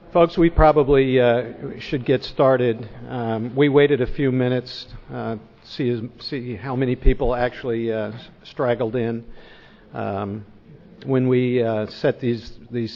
Folks, we probably should get started. We waited a few minutes, see how many people actually straggled in. When we set these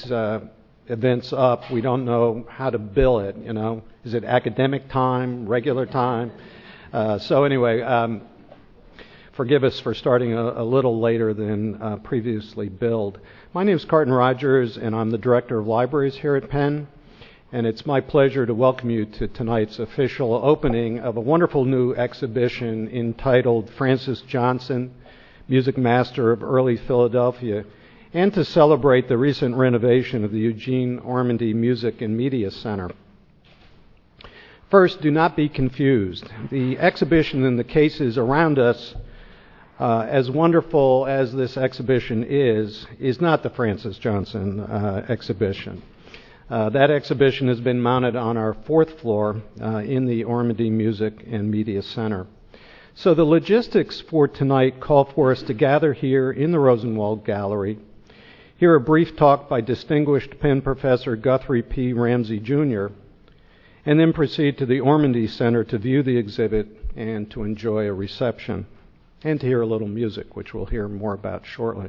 events up, we don't know how to bill it. You know, is it academic time, regular time? So anyway, forgive us for starting a little later than previously billed. My name is Carton Rogers, and I'm the Director of Libraries here at Penn. And it's my pleasure to welcome you to tonight's official opening of a wonderful new exhibition entitled Francis Johnson, Music Master of Early Philadelphia, and to celebrate the recent renovation of the Eugene Ormandy Music and Media Center. First, do not be confused. The exhibition and the cases around us, as wonderful as this exhibition is not the Francis Johnson exhibition. That exhibition has been mounted on our fourth floor in the Ormandy Music and Media Center. So the logistics for tonight call for us to gather here in the Rosenwald Gallery, hear a brief talk by distinguished Penn Professor Guthrie P. Ramsey, Jr., and then proceed to the Ormandy Center to view the exhibit and to enjoy a reception, and to hear a little music, which we'll hear more about shortly.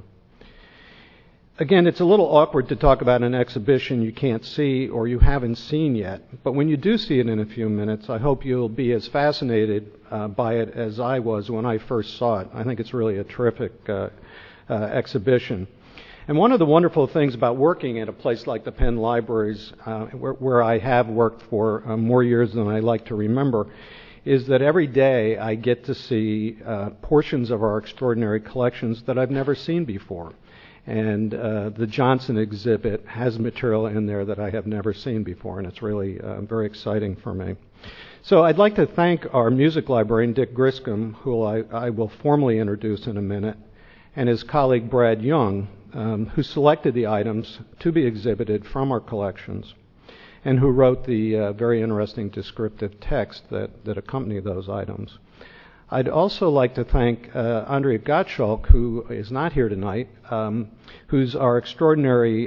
Again, it's a little awkward to talk about an exhibition you can't see or you haven't seen yet, but when you do see it in a few minutes, I hope you'll be as fascinated by it as I was when I first saw it. I think it's really a terrific exhibition. And one of the wonderful things about working at a place like the Penn Libraries, where I have worked for more years than I like to remember, is that every day I get to see portions of our extraordinary collections that I've never seen before. And the Johnson exhibit has material in there that I have never seen before, and it's really very exciting for me. So I'd like to thank our music librarian, Dick Griscom, who I will formally introduce in a minute, and his colleague, Brad Young, who selected the items to be exhibited from our collections, and who wrote the very interesting descriptive text that accompany those items. I'd also like to thank Andrea Gottschalk, who is not here tonight, who's our extraordinary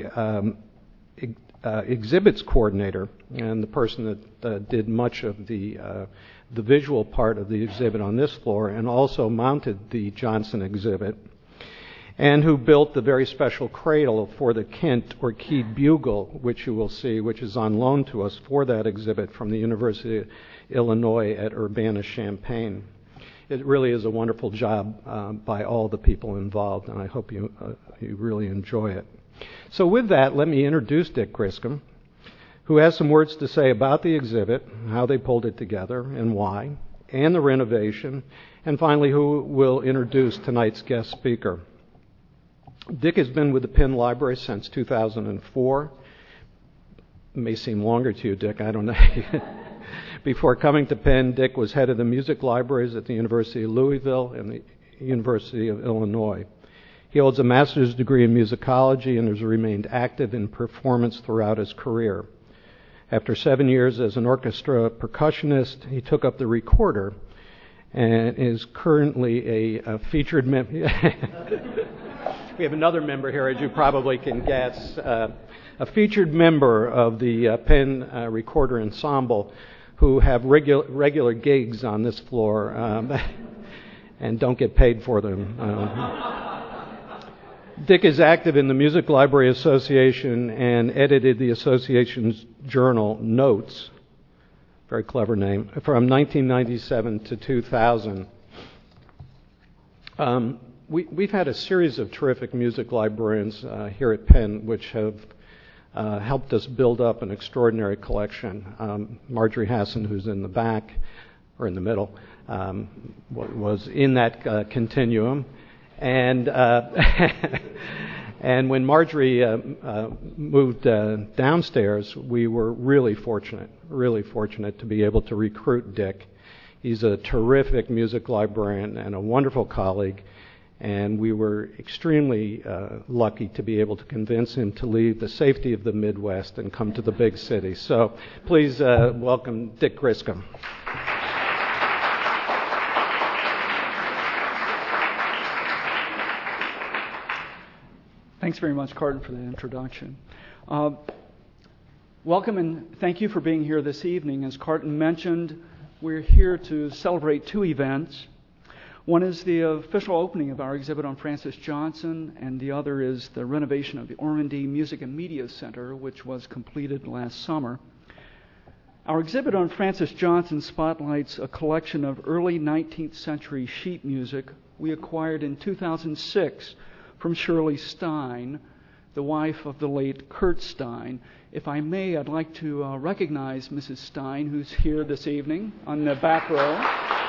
exhibits coordinator and the person that did much of the visual part of the exhibit on this floor and also mounted the Johnson exhibit, and who built the very special cradle for the Kent or keyed bugle, which you will see, which is on loan to us for that exhibit from the University of Illinois at Urbana-Champaign. It really is a wonderful job by all the people involved, and I hope you really enjoy it. So with that, let me introduce Dick Griscom, who has some words to say about the exhibit, how they pulled it together and why, and the renovation, and finally who will introduce tonight's guest speaker. Dick has been with the Penn Library since 2004. It may seem longer to you, Dick, I don't know. Before coming to Penn, Dick was head of the music libraries at the University of Louisville and the University of Illinois. He holds a master's degree in musicology and has remained active in performance throughout his career. After 7 years as an orchestra percussionist, he took up the recorder and is currently a featured member. We have another member here, as you probably can guess, a featured member of the Penn Recorder Ensemble, who have regular gigs on this floor and don't get paid for them. Dick is active in the Music Library Association and edited the association's journal, Notes, very clever name, from 1997 to 2000. We've had a series of terrific music librarians here at Penn which have helped us build up an extraordinary collection. Marjorie Hassan, who's in the back, or in the middle, was in that continuum. And and when Marjorie moved downstairs, we were really fortunate to be able to recruit Dick. He's a terrific music librarian and a wonderful colleague. And we were extremely lucky to be able to convince him to leave the safety of the Midwest and come to the big city. So please welcome Dick Griscom. Thanks very much, Carton, for the introduction. Welcome and thank you for being here this evening. As Carton mentioned, we're here to celebrate two events. One is the official opening of our exhibit on Francis Johnson, and the other is the renovation of the Ormonde Music and Media Center, which was completed last summer. Our exhibit on Francis Johnson spotlights a collection of early 19th century sheet music we acquired in 2006 from Shirley Stein, the wife of the late Kurt Stein. If I may, I'd like to recognize Mrs. Stein, who's here this evening on the back row.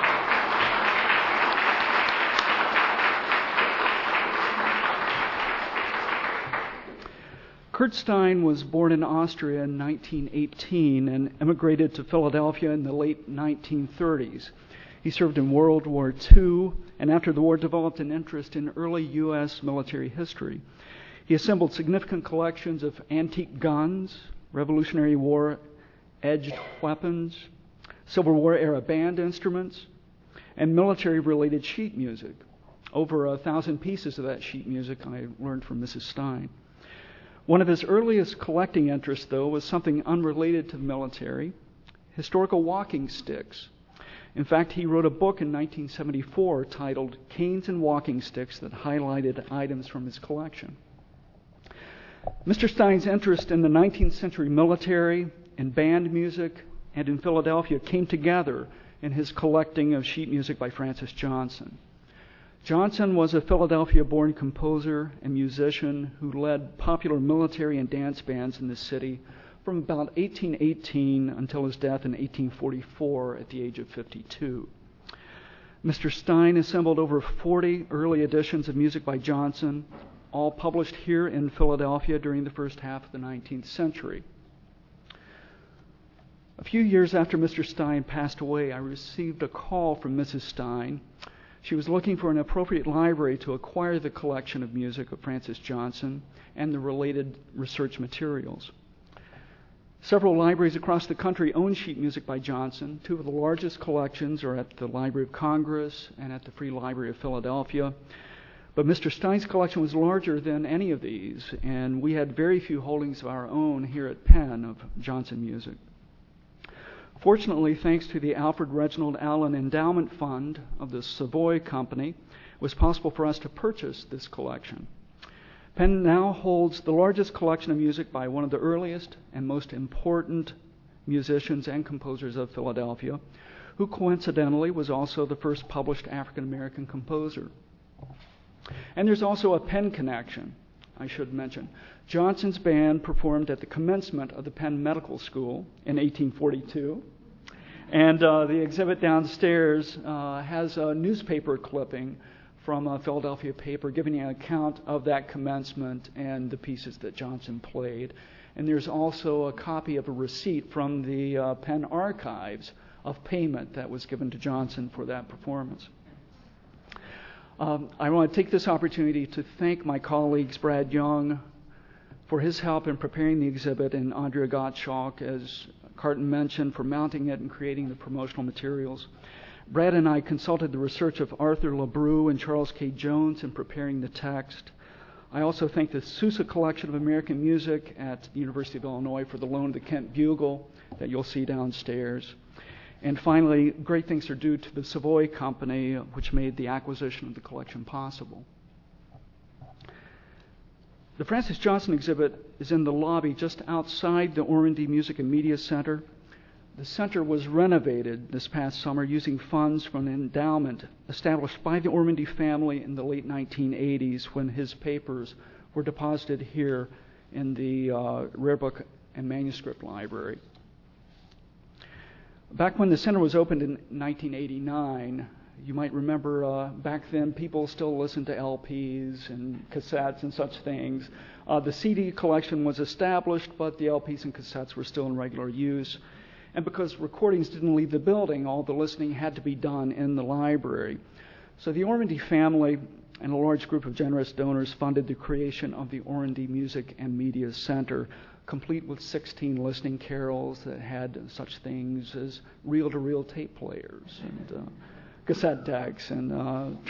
Kurt Stein was born in Austria in 1918 and emigrated to Philadelphia in the late 1930s. He served in World War II, and after the war developed an interest in early U.S. military history. He assembled significant collections of antique guns, Revolutionary War edged weapons, Civil War-era band instruments, and military-related sheet music. Over 1,000 pieces of that sheet music I learned from Mrs. Stein. One of his earliest collecting interests, though, was something unrelated to the military, historical walking sticks. In fact, he wrote a book in 1974 titled Canes and Walking Sticks that highlighted items from his collection. Mr. Stein's interest in the 19th century military, in band music, and in Philadelphia came together in his collecting of sheet music by Francis Johnson. Johnson was a Philadelphia-born composer and musician who led popular military and dance bands in the city from about 1818 until his death in 1844 at the age of 52. Mr. Stein assembled over 40 early editions of music by Johnson, all published here in Philadelphia during the first half of the 19th century. A few years after Mr. Stein passed away, I received a call from Mrs. Stein. She was looking for an appropriate library to acquire the collection of music of Francis Johnson and the related research materials. Several libraries across the country own sheet music by Johnson. Two of the largest collections are at the Library of Congress and at the Free Library of Philadelphia. But Mr. Stein's collection was larger than any of these, and we had very few holdings of our own here at Penn of Johnson music. Fortunately, thanks to the Alfred Reginald Allen Endowment Fund of the Savoy Company, it was possible for us to purchase this collection. Penn now holds the largest collection of music by one of the earliest and most important musicians and composers of Philadelphia, who coincidentally was also the first published African-American composer. And there's also a Penn connection, I should mention. Johnson's band performed at the commencement of the Penn Medical School in 1842. And the exhibit downstairs has a newspaper clipping from a Philadelphia paper giving an account of that commencement and the pieces that Johnson played. And there's also a copy of a receipt from the Penn archives of payment that was given to Johnson for that performance. I want to take this opportunity to thank my colleagues Brad Young for his help in preparing the exhibit, and Andrea Gottschalk, as Carton mentioned, for mounting it and creating the promotional materials. Brad and I consulted the research of Arthur LeBrew and Charles K. Jones in preparing the text. I also thank the Sousa Collection of American Music at the University of Illinois for the loan of the Kent Bugle that you'll see downstairs. And finally, great thanks are due to the Savoy Company, which made the acquisition of the collection possible. The Francis Johnson exhibit is in the lobby just outside the Ormonde Music and Media Center. The center was renovated this past summer using funds from an endowment established by the Ormonde family in the late 1980s when his papers were deposited here in the Rare Book and Manuscript Library. Back when the center was opened in 1989, you might remember back then people still listened to LPs and cassettes and such things. The CD collection was established, but the LPs and cassettes were still in regular use. And because recordings didn't leave the building, all the listening had to be done in the library. So the Ormonde family and a large group of generous donors funded the creation of the Ormonde Music and Media Center, complete with 16 listening carols that had such things as reel-to-reel tape players and cassette decks and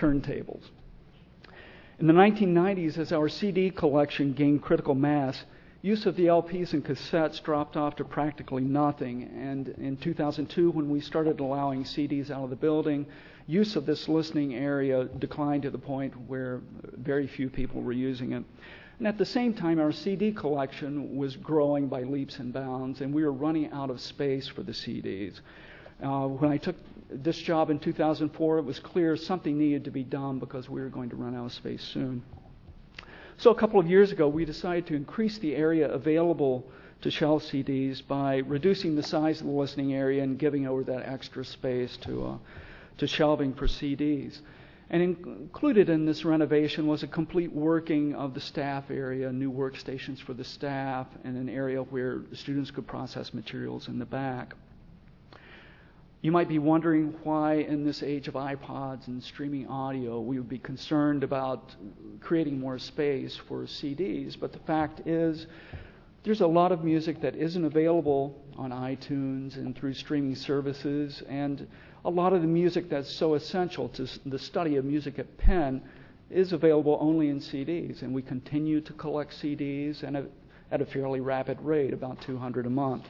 turntables. In the 1990s, as our CD collection gained critical mass, use of the LPs and cassettes dropped off to practically nothing. And in 2002, when we started allowing CDs out of the building, use of this listening area declined to the point where very few people were using it. And at the same time, our CD collection was growing by leaps and bounds, and we were running out of space for the CDs. When I took this job in 2004, it was clear something needed to be done because we were going to run out of space soon. So a couple of years ago, we decided to increase the area available to shelf CDs by reducing the size of the listening area and giving over that extra space to shelving for CDs. And included in this renovation was a complete working of the staff area, new workstations for the staff, and an area where students could process materials in the back. You might be wondering why, in this age of iPods and streaming audio, we would be concerned about creating more space for CDs. But the fact is, there's a lot of music that isn't available on iTunes and through streaming services, and a lot of the music that's so essential to the study of music at Penn is available only in CDs. And we continue to collect CDs and at a fairly rapid rate, about 200 a month.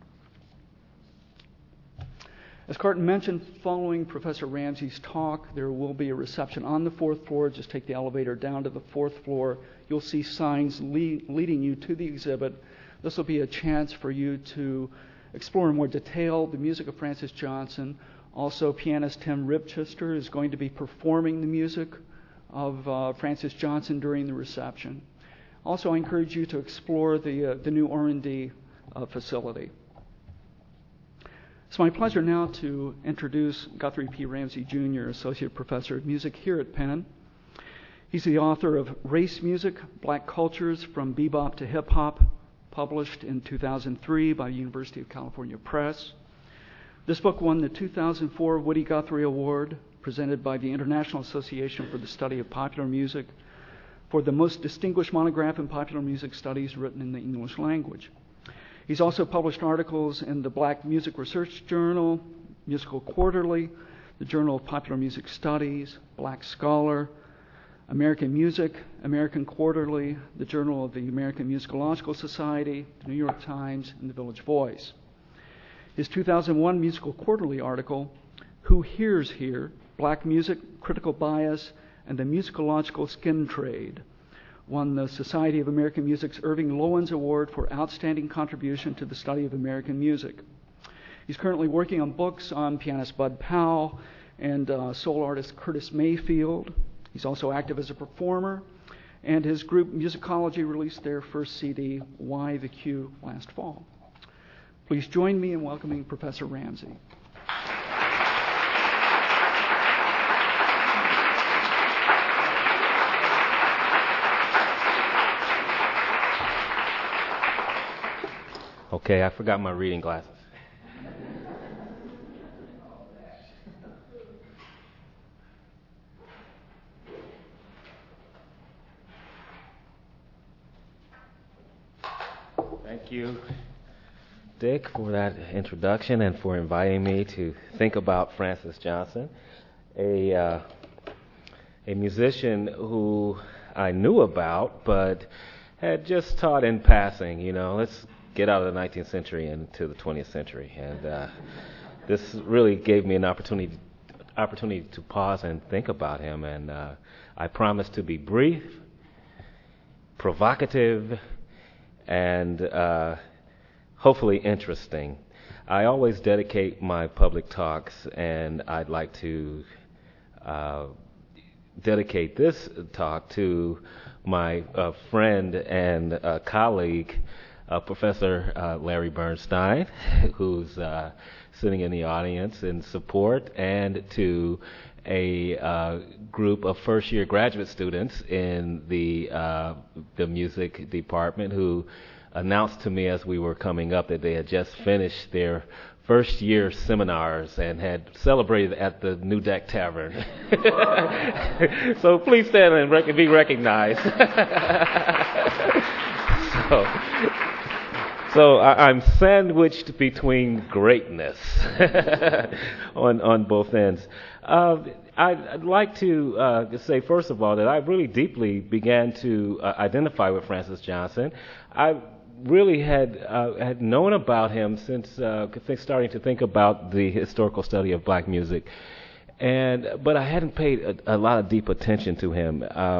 As Carton mentioned, following Professor Ramsey's talk, there will be a reception on the 4th floor. Just take the elevator down to the 4th floor. You'll see signs leading you to the exhibit. This will be a chance for you to explore in more detail the music of Francis Johnson. Also, pianist Tim Ribchester is going to be performing the music of Francis Johnson during the reception. Also, I encourage you to explore the new R&D facility. It's my pleasure now to introduce Guthrie P. Ramsey, Jr., Associate Professor of Music here at Penn. He's the author of Race Music, Black Cultures from Bebop to Hip Hop, published in 2003 by University of California Press. This book won the 2004 Woody Guthrie Award, presented by the International Association for the Study of Popular Music, for the most distinguished monograph in popular music studies written in the English language. He's also published articles in the Black Music Research Journal, Musical Quarterly, the Journal of Popular Music Studies, Black Scholar, American Music, American Quarterly, the Journal of the American Musicological Society, the New York Times, and the Village Voice. His 2001 Musical Quarterly article, Who Hears Here? Black Music, Critical Bias, and the Musicological Skin Trade, won the Society of American Music's Irving Loewens Award for Outstanding Contribution to the Study of American Music. He's currently working on books on pianist Bud Powell and soul artist Curtis Mayfield. He's also active as a performer, and his group Musicology released their first CD, Why the Q, last fall. Please join me in welcoming Professor Ramsey. Okay, I forgot my reading glasses. Thank you, Dick, for that introduction and for inviting me to think about Francis Johnson, a musician who I knew about but had just taught in passing. Let's get out of the 19th century into the 20th century. And this really gave me an opportunity to pause and think about him. And I promise to be brief, provocative, and hopefully interesting. I always dedicate my public talks, and I'd like to dedicate this talk to my friend and colleague, Professor Larry Bernstein, who's sitting in the audience in support, and to a group of first-year graduate students in the music department who announced to me as we were coming up that they had just finished their first-year seminars and had celebrated at the New Deck Tavern. So please stand and be recognized. So I'm sandwiched between greatness on both ends. I'd like to say, first of all, that I really deeply began to identify with Francis Johnson. I really had known about him since starting to think about the historical study of black music, but I hadn't paid a lot of deep attention to him,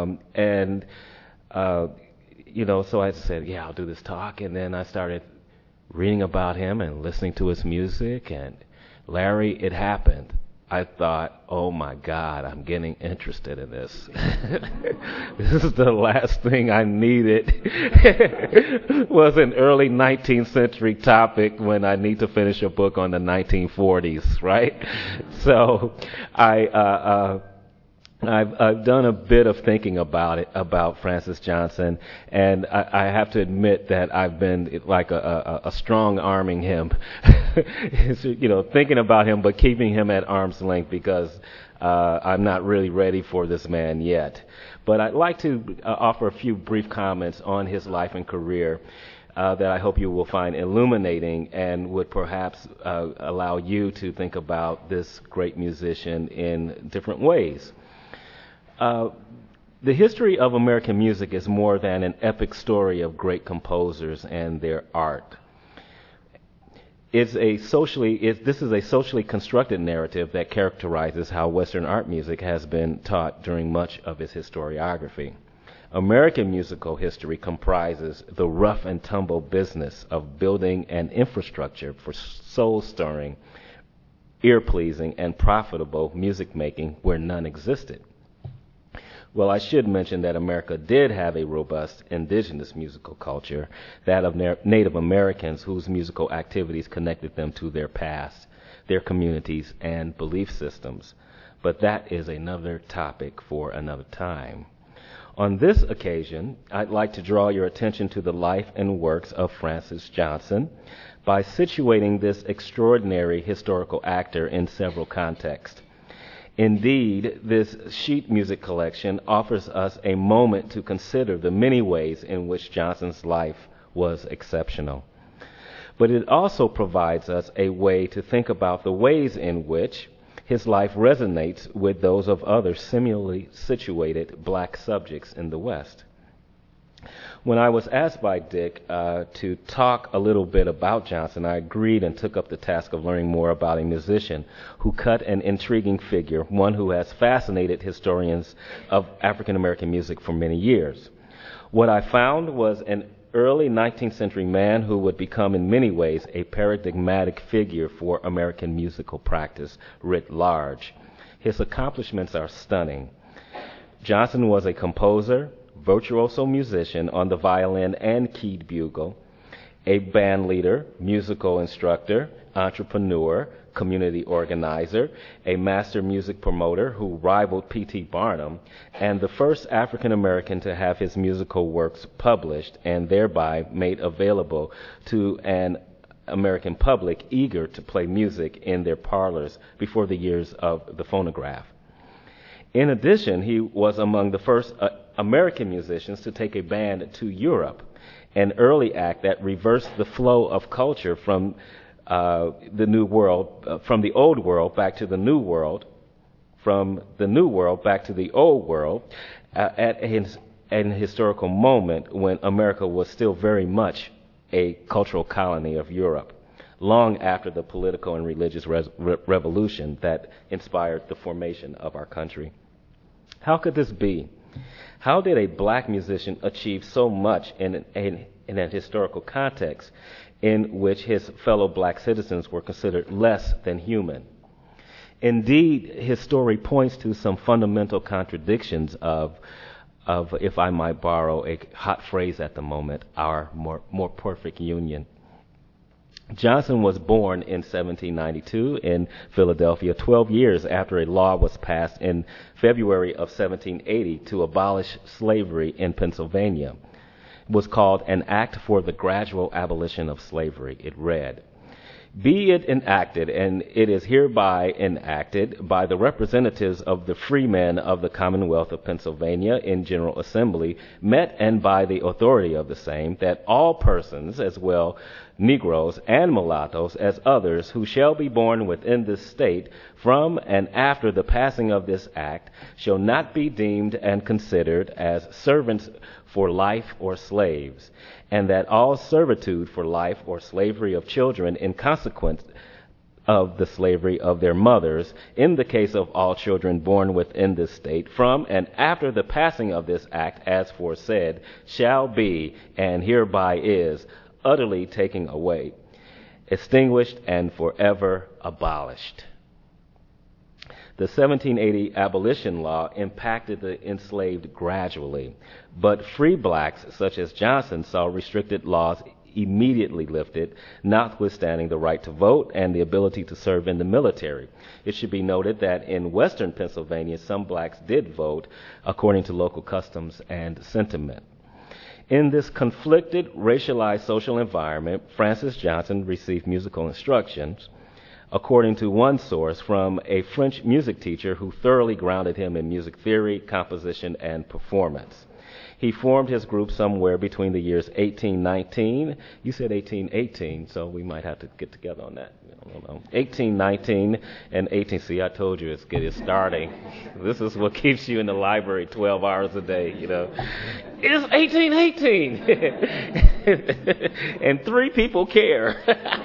so I said, yeah, I'll do this talk, and then I started reading about him and listening to his music, and Larry, it happened. I thought, oh my God, I'm getting interested in this. This is the last thing I needed. Was an early 19th century topic when I need to finish a book on the 1940s, right? So I've done a bit of thinking about Francis Johnson, and I have to admit that I've been like a strong arming him, thinking about him but keeping him at arm's length because I'm not really ready for this man yet. But I'd like to offer a few brief comments on his life and career that I hope you will find illuminating and would perhaps allow you to think about this great musician in different ways. The history of American music is more than an epic story of great composers and their art. This is a socially constructed narrative that characterizes how Western art music has been taught during much of its historiography. American musical history comprises the rough and tumble business of building an infrastructure for soul-stirring, ear-pleasing, and profitable music making where none existed. Well, I should mention that America did have a robust indigenous musical culture, that of Native Americans whose musical activities connected them to their past, their communities, and belief systems. But that is another topic for another time. On this occasion, I'd like to draw your attention to the life and works of Francis Johnson by situating this extraordinary historical actor in several contexts. Indeed, this sheet music collection offers us a moment to consider the many ways in which Johnson's life was exceptional. But it also provides us a way to think about the ways in which his life resonates with those of other similarly situated black subjects in the West. When I was asked by Dick to talk a little bit about Johnson, I agreed and took up the task of learning more about a musician who cut an intriguing figure, one who has fascinated historians of African American music for many years. What I found was an early 19th century man who would become in many ways a paradigmatic figure for American musical practice writ large. His accomplishments are stunning. Johnson was a composer, virtuoso musician on the violin and keyed bugle, a band leader, musical instructor, entrepreneur, community organizer, a master music promoter who rivaled P.T. Barnum, and the first African American to have his musical works published and thereby made available to an American public eager to play music in their parlors before the years of the phonograph. In addition, he was among the first American musicians to take a band to Europe, an early act that reversed the flow of culture from the New World, from the Old World back to the New World, from the New World back to the Old World, at an historical moment when America was still very much a cultural colony of Europe, long after the political and religious revolution that inspired the formation of our country. How could this be? How did a black musician achieve so much in a historical context in which his fellow black citizens were considered less than human? Indeed, his story points to some fundamental contradictions of, if I might borrow a hot phrase at the moment, our more perfect union. Johnson was born in 1792 in Philadelphia, 12 years after a law was passed in February of 1780 to abolish slavery in Pennsylvania. It was called an Act for the Gradual Abolition of Slavery. It read, "Be it enacted, and it is hereby enacted by the representatives of the freemen of the Commonwealth of Pennsylvania in General Assembly, met and by the authority of the same, that all persons, as well Negroes and mulattoes as others, who shall be born within this state from and after the passing of this act, shall not be deemed and considered as servants for life or slaves, and that all servitude for life or slavery of children in consequence of the slavery of their mothers, in the case of all children born within this state, from and after the passing of this act as foresaid, shall be, and hereby is, utterly taken away, extinguished, and forever abolished. The 1780 abolition law impacted the enslaved gradually, but free blacks such as Johnson saw restricted laws immediately lifted, notwithstanding the right to vote and the ability to serve in the military. It should be noted that in western Pennsylvania, some blacks did vote according to local customs and sentiment. In this conflicted, racialized social environment, Francis Johnson received musical instructions, according to one source, from a French music teacher who thoroughly grounded him in music theory, composition, and performance. He formed his group somewhere between the years 1819, you said 1818, so we might have to get together on that. 1819 and 18, see, I told you it's starting. This is what keeps you in the library 12 hours a day, you know. It's 1818, and 3 people care.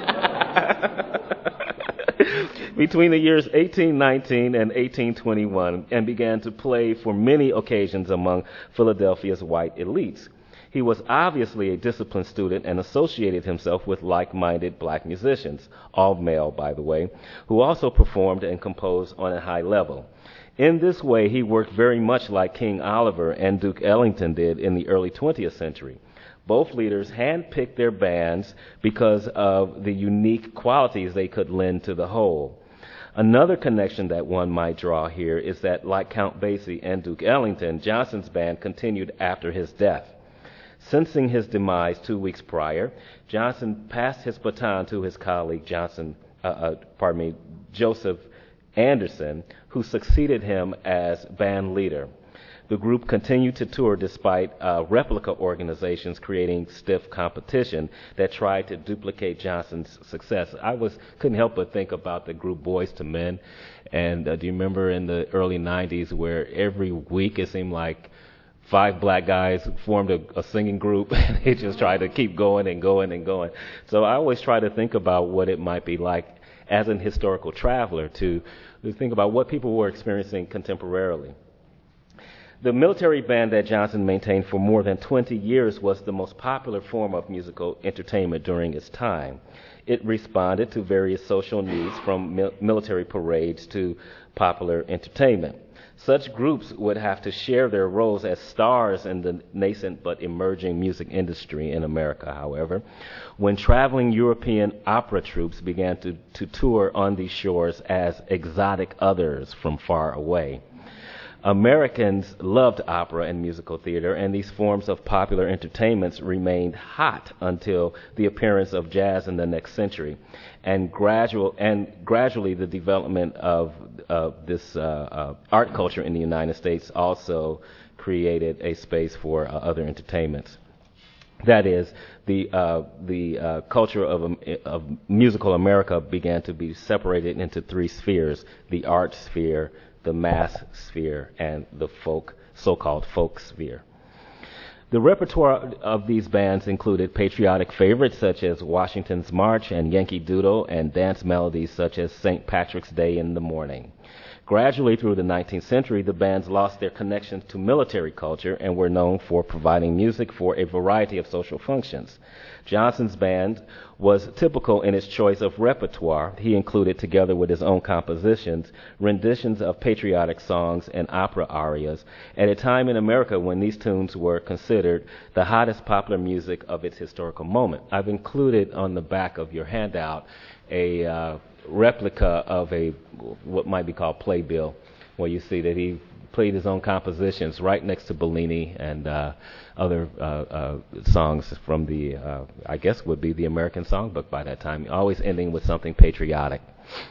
Between the years 1819 and 1821, and began to play for many occasions among Philadelphia's white elites. He was obviously a disciplined student and associated himself with like-minded black musicians, all male, by the way, who also performed and composed on a high level. In this way, he worked very much like King Oliver and Duke Ellington did in the early 20th century. Both leaders handpicked their bands because of the unique qualities they could lend to the whole. Another connection that one might draw here is that, like Count Basie and Duke Ellington, Johnson's band continued after his death. Sensing his demise 2 weeks prior, Johnson passed his baton to his colleague Joseph Anderson, who succeeded him as band leader. The group continued to tour despite replica organizations creating stiff competition that tried to duplicate Johnson's success. Couldn't help but think about the group Boyz II Men. And do you remember in the early 90s where every week it seemed like 5 black guys formed a singing group, and they just tried to keep going and going and going. So I always try to think about what it might be like as an historical traveler to think about what people were experiencing contemporarily. The military band that Johnson maintained for more than 20 years was the most popular form of musical entertainment during its time. It responded to various social needs, from military parades to popular entertainment. Such groups would have to share their roles as stars in the nascent but emerging music industry in America, however, when traveling European opera troupes began to tour on these shores as exotic others from far away. Americans loved opera and musical theater, and these forms of popular entertainments remained hot until the appearance of jazz in the next century, and gradually the development of this art culture in the United States also created a space for other entertainments. That is, the culture of musical America began to be separated into 3 spheres: the art sphere, the mass sphere, and the so-called folk sphere. The repertoire of these bands included patriotic favorites such as Washington's March and Yankee Doodle, and dance melodies such as St. Patrick's Day in the Morning. Gradually through the 19th century, the bands lost their connection to military culture and were known for providing music for a variety of social functions. Johnson's band was typical in its choice of repertoire. He included, together with his own compositions, renditions of patriotic songs and opera arias at a time in America when these tunes were considered the hottest popular music of its historical moment. I've included on the back of your handout a replica of what might be called playbill, where you see that he played his own compositions right next to Bellini and other songs from the, I guess would be the American Songbook by that time, always ending with something patriotic.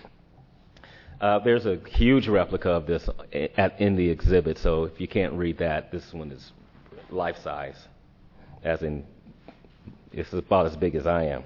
There's a huge replica of this in the exhibit, so if you can't read that, this one is life-size, as in it's about as big as I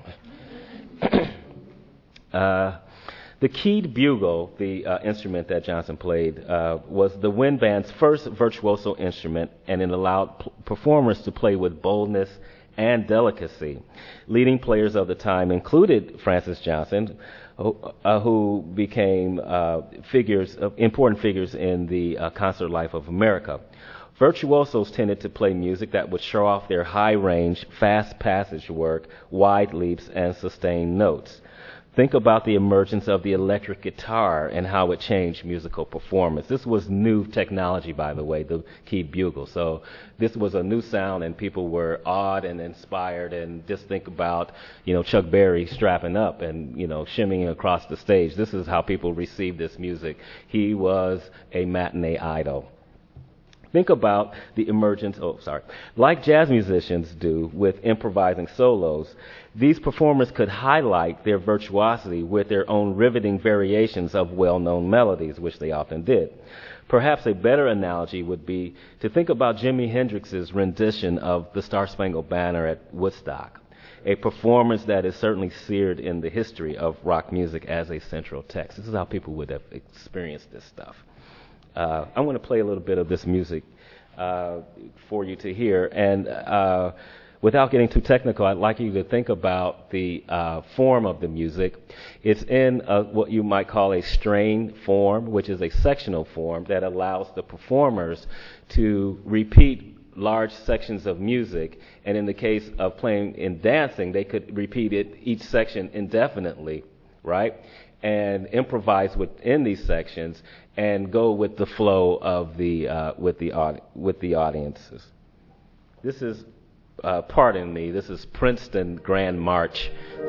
am. The keyed bugle, the instrument that Johnson played, was the wind band's first virtuoso instrument, and it allowed performers to play with boldness and delicacy. Leading players of the time included Francis Johnson, who became important figures in the concert life of America. Virtuosos tended to play music that would show off their high-range, fast passage work, wide leaps, and sustained notes. Think about the emergence of the electric guitar and how it changed musical performance. This was new technology, by the way, the keyed bugle. So this was a new sound, and people were awed and inspired. And just think about, Chuck Berry strapping up and, shimmying across the stage. This is how people received this music. He was a matinee idol. Think about the emergence, like jazz musicians do with improvising solos, these performers could highlight their virtuosity with their own riveting variations of well-known melodies, which they often did. Perhaps a better analogy would be to think about Jimi Hendrix's rendition of the Star-Spangled Banner at Woodstock, a performance that is certainly seared in the history of rock music as a central text. This is how people would have experienced this stuff. I'm going to play a little bit of this music for you to hear. And without getting too technical, I'd like you to think about the form of the music. It's in what you might call a strain form, which is a sectional form that allows the performers to repeat large sections of music. And in the case of playing in dancing, they could repeat each section indefinitely, right? And improvise within these sections and go with the flow of with the audiences. This is, pardon me, this is Princeton Grand March.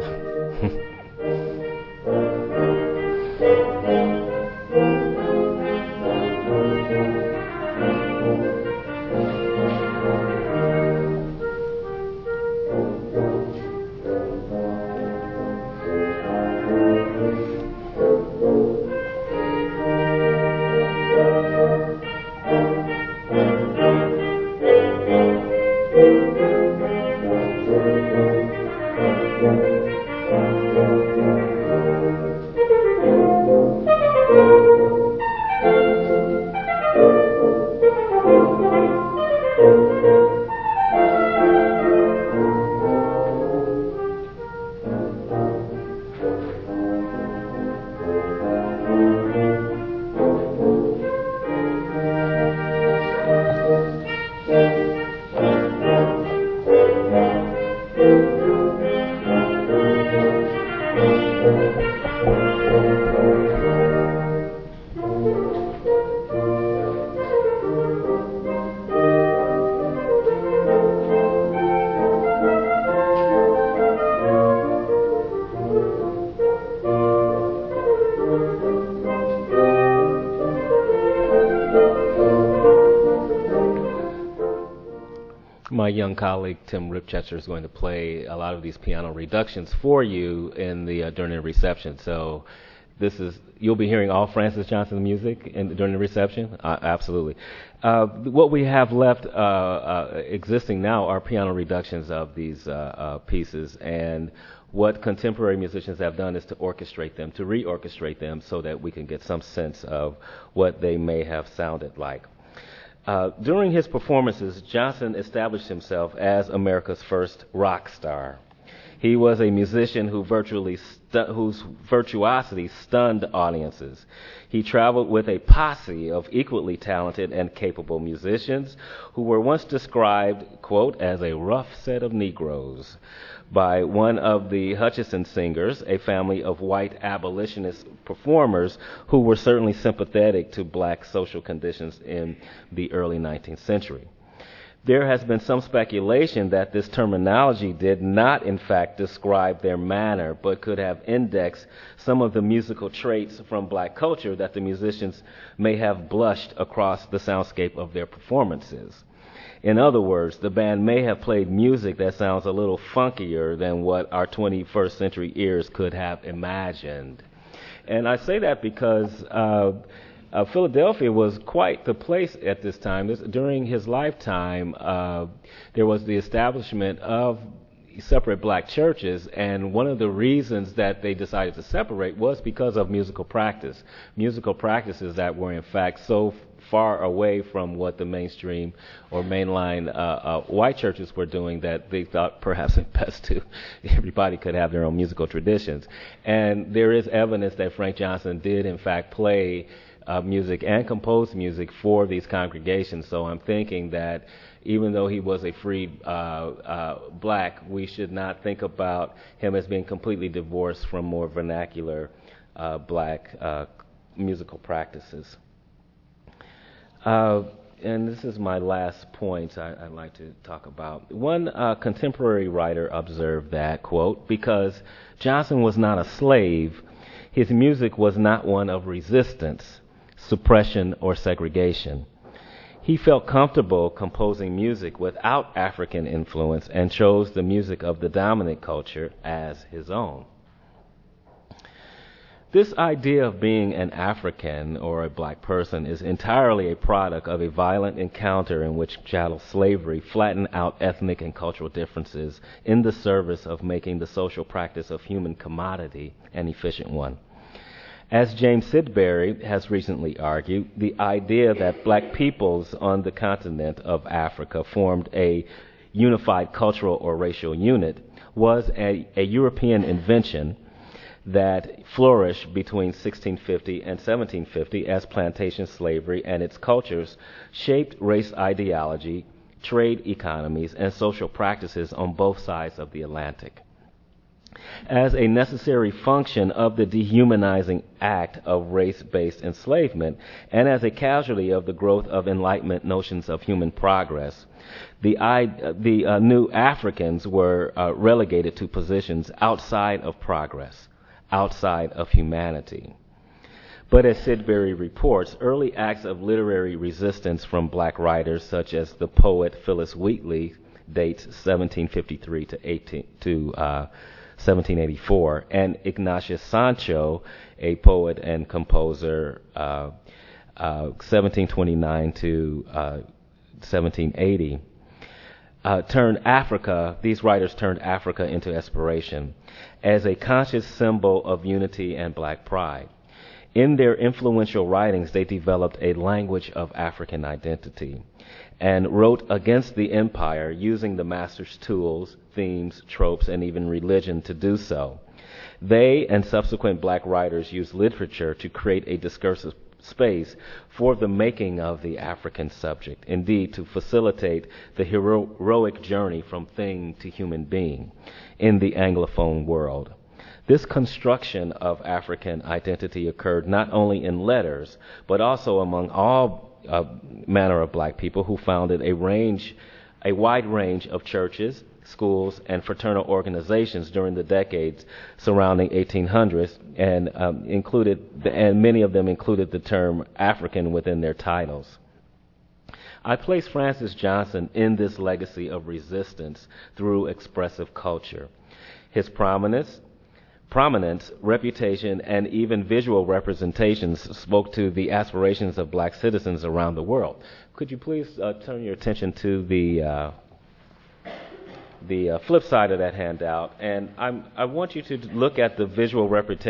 My young colleague Tim Ripchester is going to play a lot of these piano reductions for you in the during the reception. So you'll be hearing all Francis Johnson music during the reception. Absolutely. What we have left existing now are piano reductions of these pieces, and what contemporary musicians have done is to orchestrate them, to reorchestrate them, so that we can get some sense of what they may have sounded like. During his performances, Johnson established himself as America's first rock star. He was a musician whose virtuosity stunned audiences. He traveled with a posse of equally talented and capable musicians who were once described, quote, as a rough set of Negroes by one of the Hutchison Singers, a family of white abolitionist performers who were certainly sympathetic to black social conditions in the early 19th century. There has been some speculation that this terminology did not, in fact, describe their manner, but could have indexed some of the musical traits from black culture that the musicians may have blushed across the soundscape of their performances. In other words, the band may have played music that sounds a little funkier than what our 21st century ears could have imagined. And I say that because Philadelphia was quite the place at this time. During his lifetime, there was the establishment of separate black churches, and one of the reasons that they decided to separate was because of musical practices that were in fact so far away from what the mainstream or mainline white churches were doing, that they thought perhaps it best to everybody could have their own musical traditions. And there is evidence that Frank Johnson did in fact play music and compose music for these congregations. So I'm thinking that even though he was a freed black, we should not think about him as being completely divorced from more vernacular black musical practices. And this is my last point I'd like to talk about. One contemporary writer observed that, quote, because Johnson was not a slave, his music was not one of resistance, suppression, or segregation. He felt comfortable composing music without African influence and chose the music of the dominant culture as his own. This idea of being an African or a black person is entirely a product of a violent encounter in which chattel slavery flattened out ethnic and cultural differences in the service of making the social practice of human commodity an efficient one. As James Sidbury has recently argued, the idea that black peoples on the continent of Africa formed a unified cultural or racial unit was a European invention that flourished between 1650 and 1750 as plantation slavery and its cultures shaped race ideology, trade economies, and social practices on both sides of the Atlantic. As a necessary function of the dehumanizing act of race-based enslavement, and as a casualty of the growth of Enlightenment notions of human progress, the new Africans were relegated to positions outside of progress, outside of humanity. But as Sidbury reports, early acts of literary resistance from black writers, such as the poet Phillis Wheatley, dates 1753 to 1784, and Ignatius Sancho, a poet and composer, 1729 to 1780, these writers turned Africa into aspiration as a conscious symbol of unity and black pride. In their influential writings, they developed a language of African identity and wrote against the empire using the master's tools, themes, tropes, and even religion to do so. They and subsequent black writers used literature to create a discursive space for the making of the African subject, indeed to facilitate the heroic journey from thing to human being in the Anglophone world. This construction of African identity occurred not only in letters, but also among all manner of black people who founded a wide range of churches, schools, and fraternal organizations during the decades surrounding 1800s, and many of them included the term African within their titles. I place Francis Johnson in this legacy of resistance through expressive culture. His prominence, reputation, and even visual representations spoke to the aspirations of black citizens around the world. Could you please turn your attention to the flip side of that handout? And I want you to look at the visual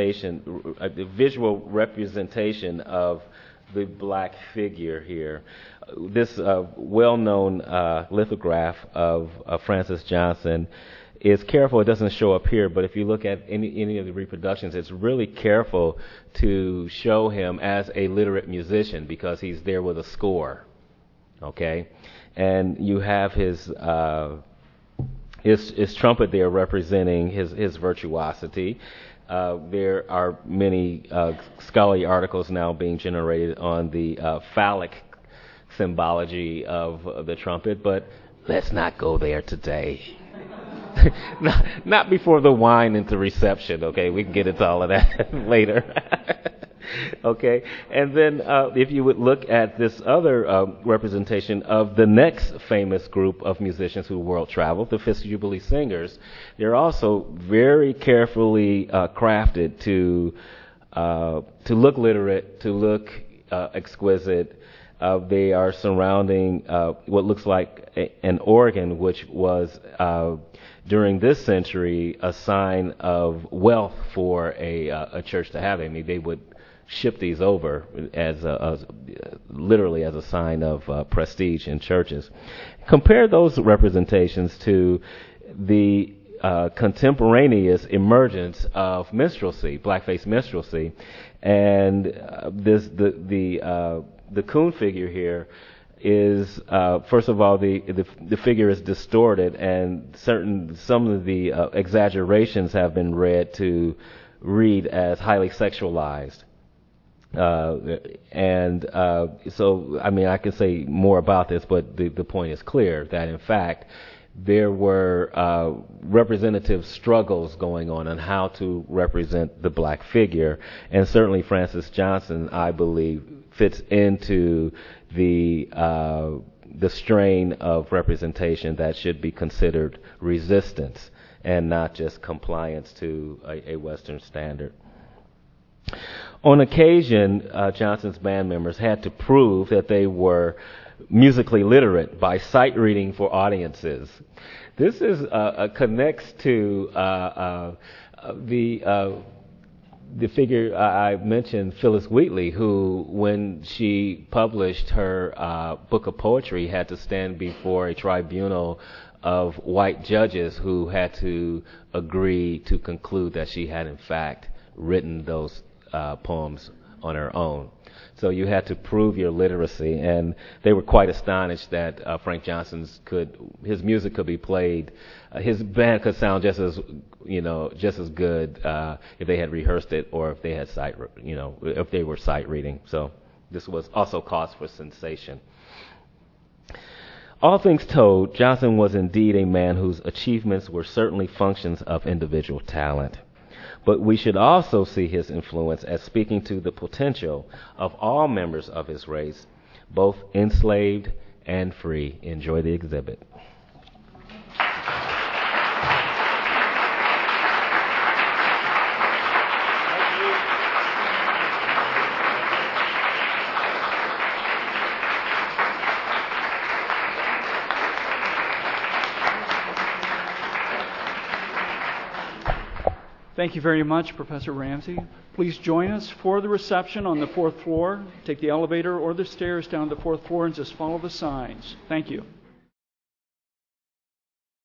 representation of the black figure here. This well-known lithograph of Francis Johnson is careful. It doesn't show up here, but if you look at any of the reproductions, it's really careful to show him as a literate musician because he's there with a score, okay? And you have his trumpet there representing his virtuosity. There are many scholarly articles now being generated on the phallic symbology of the trumpet, but let's not go there today. Not before the wine into reception, okay? We can get into all of that later. Okay? And then if you would look at this other representation of the next famous group of musicians who world traveled, the Fisk Jubilee Singers, they're also very carefully crafted to look literate, to look exquisite. They are surrounding what looks like an organ, which was during this century a sign of wealth for a church to have. I mean, they would ship these over as literally as a sign of prestige in churches. Compare those representations to the contemporaneous emergence of minstrelsy, blackface minstrelsy, and the coon figure here is first of all the figure is distorted, and some of the exaggerations have been read as highly sexualized. So I mean, I can say more about this, but the point is clear that in fact there were representative struggles going on how to represent the black figure, and certainly Francis Johnson, I believe, fits into the strain of representation that should be considered resistance and not just compliance to a Western standard. On occasion, Johnson's band members had to prove that they were musically literate by sight reading for audiences. This is connects to the figure I mentioned, Phyllis Wheatley, who, when she published her book of poetry, had to stand before a tribunal of white judges who had to agree to conclude that she had in fact written those poems on her own. So you had to prove your literacy, and they were quite astonished that Frank Johnson's his music could be played, his band could sound just as good if they had rehearsed it or if they had if they were sight reading. So this was also cause for sensation. All things told, Johnson was indeed a man whose achievements were certainly functions of individual talent. But we should also see his influence as speaking to the potential of all members of his race, both enslaved and free. Enjoy the exhibit. Thank you very much, Professor Ramsey. Please join us for the reception on the 4th floor. Take the elevator or the stairs down to the 4th floor and just follow the signs. Thank you.